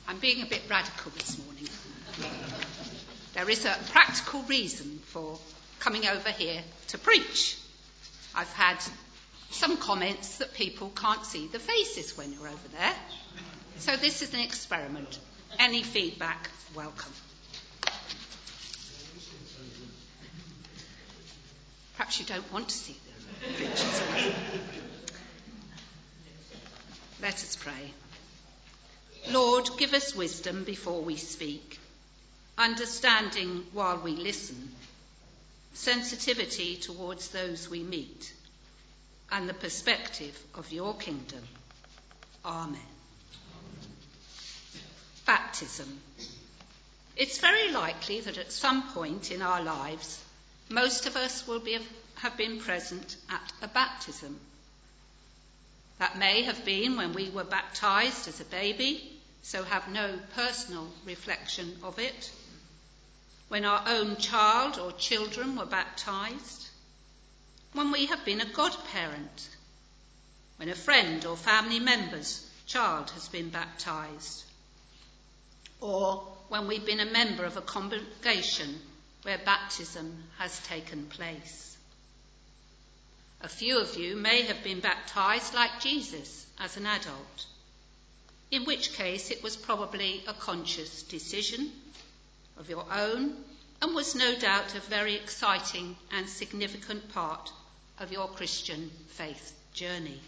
I'm being a bit radical this morning. There is a practical reason for coming over here to preach. I've had some comments that people can't see the faces when you're over there. So this is an experiment. Any feedback, welcome. Perhaps you don't want to see the preachers. Let us pray. Lord, give us wisdom before we speak, understanding while we listen, sensitivity towards those we meet, and the perspective of your kingdom. Amen. Baptism. It's very likely that at some point in our lives, most of us will have been present at a baptism. That may have been when we were baptised as a baby, so have no personal reflection of it. When our own child or children were baptised. When we have been a godparent. When a friend or family member's child has been baptised. Or when we've been a member of a congregation where baptism has taken place. A few of you may have been baptised like Jesus as an adult, in which case it was probably a conscious decision of your own and was no doubt a very exciting and significant part of your Christian faith journey.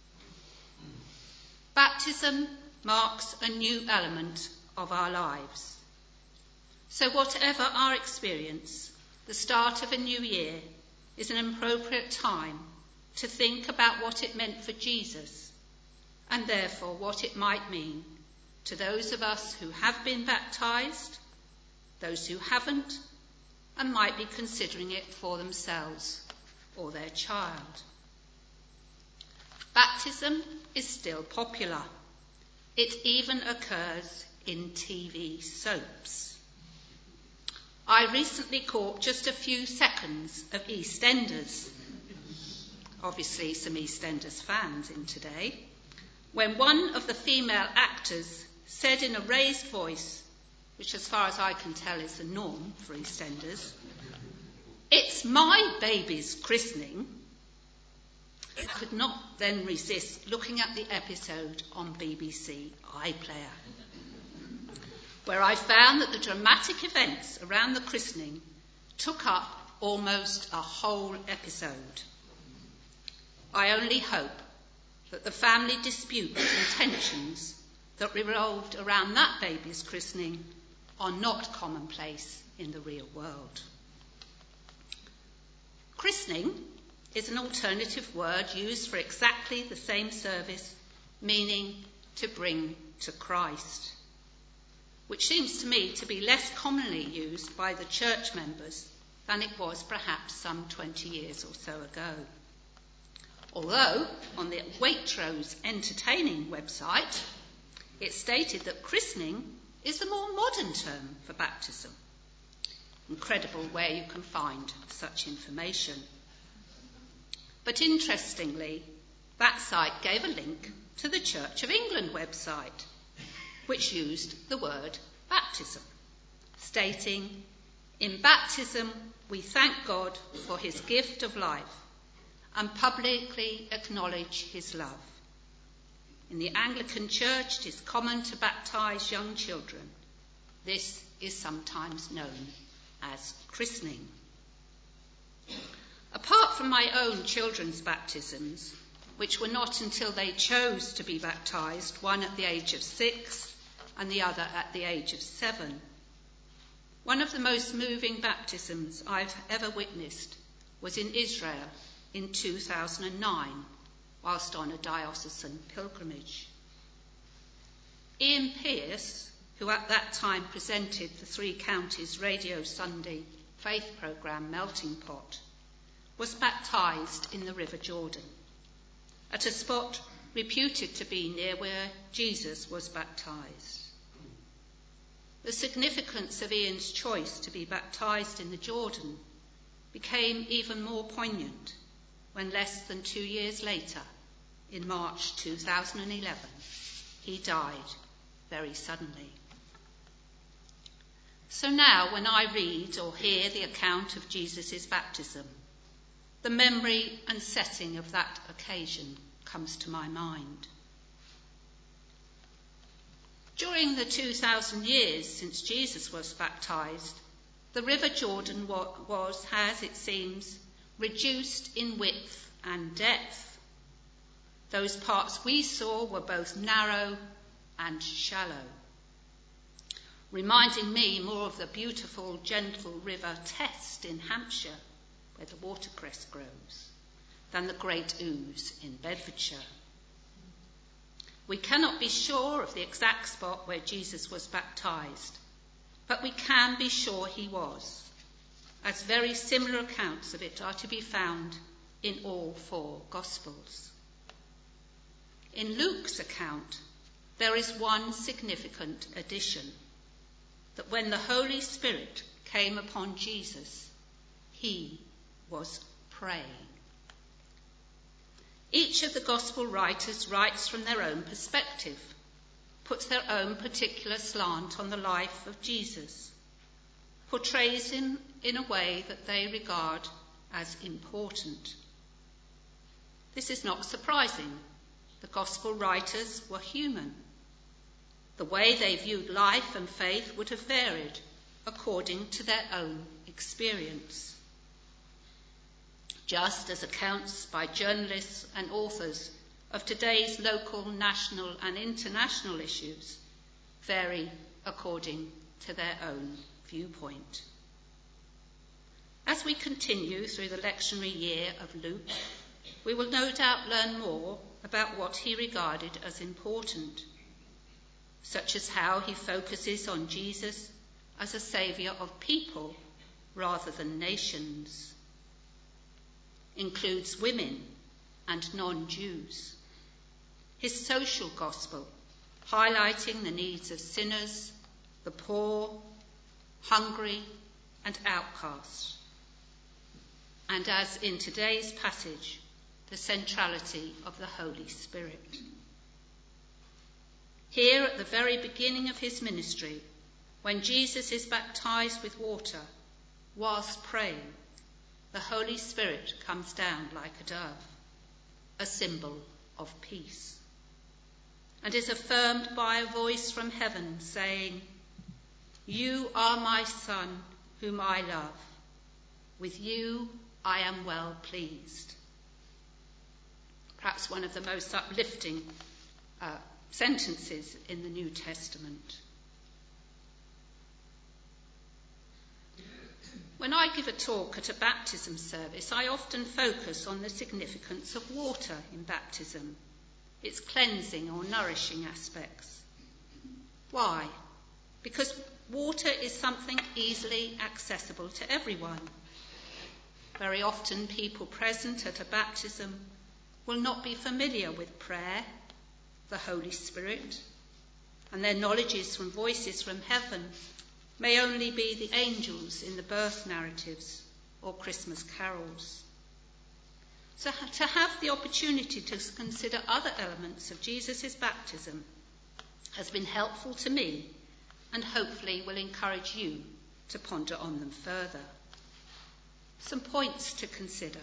Baptism marks a new element of our lives. So whatever our experience, the start of a new year is an appropriate time to think about what it meant for Jesus and therefore what it might mean to those of us who have been baptised, those who haven't, and might be considering it for themselves or their child. Baptism is still popular. It even occurs in TV soaps. I recently caught just a few seconds of EastEnders, obviously some EastEnders fans in today, when one of the female actors said in a raised voice, which as far as I can tell is the norm for EastEnders, "It's my baby's christening." I could not then resist looking at the episode on BBC iPlayer, where I found that the dramatic events around the christening took up almost a whole episode. I only hope that the family disputes and tensions that revolved around that baby's christening are not commonplace in the real world. Christening is an alternative word used for exactly the same service, meaning to bring to Christ, which seems to me to be less commonly used by the church members than it was perhaps some 20 years or so ago. Although, on the Waitrose Entertaining website, it stated that christening is a more modern term for baptism. Incredible where you can find such information. But interestingly, that site gave a link to the Church of England website, which used the word baptism, stating, "In baptism we thank God for his gift of life and publicly acknowledge his love. In the Anglican Church it is common to baptise young children. This is sometimes known as christening." Apart from my own children's baptisms, which were not until they chose to be baptised, one at the age of 6 and the other at the age of 7. One of the most moving baptisms I've ever witnessed was in Israel in 2009, whilst on a diocesan pilgrimage. Ian Pearce, who at that time presented the Three Counties Radio Sunday faith programme Melting Pot, was baptised in the River Jordan, at a spot reputed to be near where Jesus was baptised. The significance of Ian's choice to be baptised in the Jordan became even more poignant when less than 2 years later, in March 2011, he died very suddenly. So now when I read or hear the account of Jesus' baptism, the memory and setting of that occasion comes to my mind. During the 2,000 years since Jesus was baptized, the River Jordan has, it seems, reduced in width and depth. Those parts we saw were both narrow and shallow, reminding me more of the beautiful, gentle River Test in Hampshire, where the watercress grows, than the Great Ouse in Bedfordshire. We cannot be sure of the exact spot where Jesus was baptized, but we can be sure he was, as very similar accounts of it are to be found in all 4 Gospels. In Luke's account, there is one significant addition, that when the Holy Spirit came upon Jesus, he was praying. Each of the Gospel writers writes from their own perspective, puts their own particular slant on the life of Jesus, portrays him in a way that they regard as important. This is not surprising. The Gospel writers were human. The way they viewed life and faith would have varied according to their own experience. Just as accounts by journalists and authors of today's local, national and international issues vary according to their own viewpoint. As we continue through the lectionary year of Luke, we will no doubt learn more about what he regarded as important, such as how he focuses on Jesus as a saviour of people rather than nations, includes women and non-Jews. His social gospel, highlighting the needs of sinners, the poor, hungry and outcasts. And as in today's passage, the centrality of the Holy Spirit. Here at the very beginning of his ministry, when Jesus is baptized with water, whilst praying, the Holy Spirit comes down like a dove, a symbol of peace, and is affirmed by a voice from heaven saying, "You are my Son, whom I love. With you I am well pleased." Perhaps one of the most uplifting sentences in the New Testament. When I give a talk at a baptism service, I often focus on the significance of water in baptism, its cleansing or nourishing aspects. Why? Because water is something easily accessible to everyone. Very often people present at a baptism will not be familiar with prayer, the Holy Spirit, and their knowledges from voices from heaven may only be the angels in the birth narratives or Christmas carols. So to have the opportunity to consider other elements of Jesus' baptism has been helpful to me and hopefully will encourage you to ponder on them further. Some points to consider.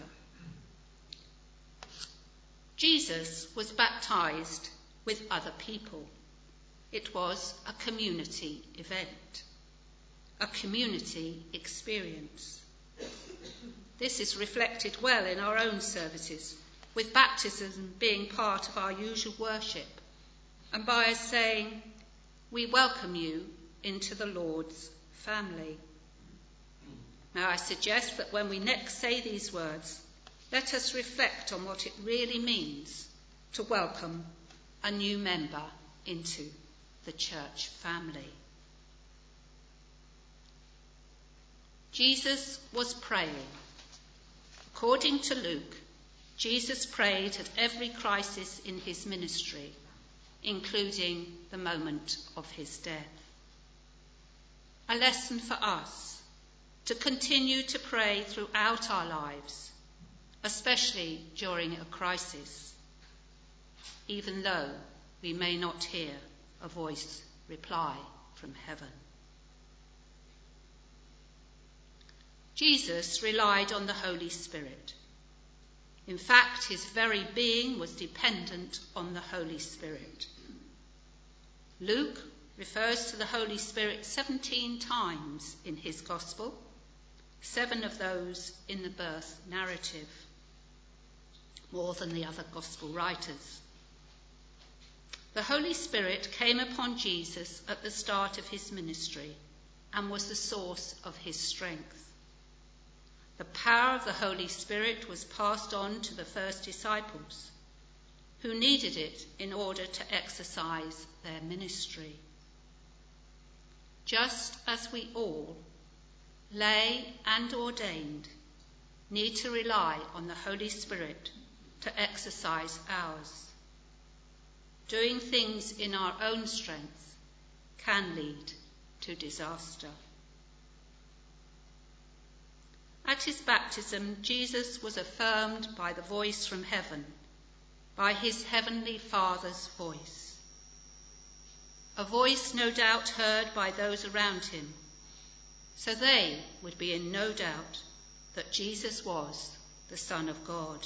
Jesus was baptized with other people. It was a community event, a community experience. This is reflected well in our own services, with baptism being part of our usual worship, and by us saying, "We welcome you into the Lord's family." Now I suggest that when we next say these words, let us reflect on what it really means to welcome a new member into the church family. Jesus was praying. According to Luke, Jesus prayed at every crisis in his ministry, including the moment of his death. A lesson for us to continue to pray throughout our lives, especially during a crisis, even though we may not hear a voice reply from heaven. Jesus relied on the Holy Spirit. In fact, his very being was dependent on the Holy Spirit. Luke refers to the Holy Spirit 17 times in his Gospel, 7 of those in the birth narrative, more than the other Gospel writers. The Holy Spirit came upon Jesus at the start of his ministry and was the source of his strength. The power of the Holy Spirit was passed on to the first disciples, who needed it in order to exercise their ministry. Just as we all, lay and ordained, need to rely on the Holy Spirit to exercise ours. Doing things in our own strength can lead to disaster. At his baptism, Jesus was affirmed by the voice from heaven, by his heavenly Father's voice. A voice no doubt heard by those around him, so they would be in no doubt that Jesus was the Son of God.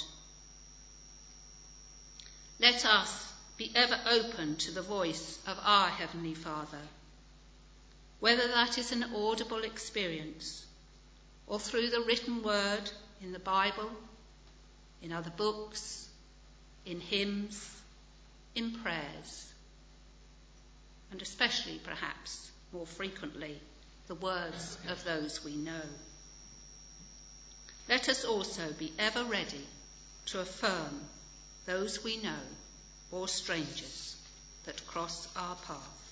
Let us be ever open to the voice of our Heavenly Father, whether that is an audible experience or through the written word in the Bible, in other books, in hymns, in prayers, and especially, perhaps, more frequently, the words of those we know. Let us also be ever ready to affirm those we know or strangers that cross our path.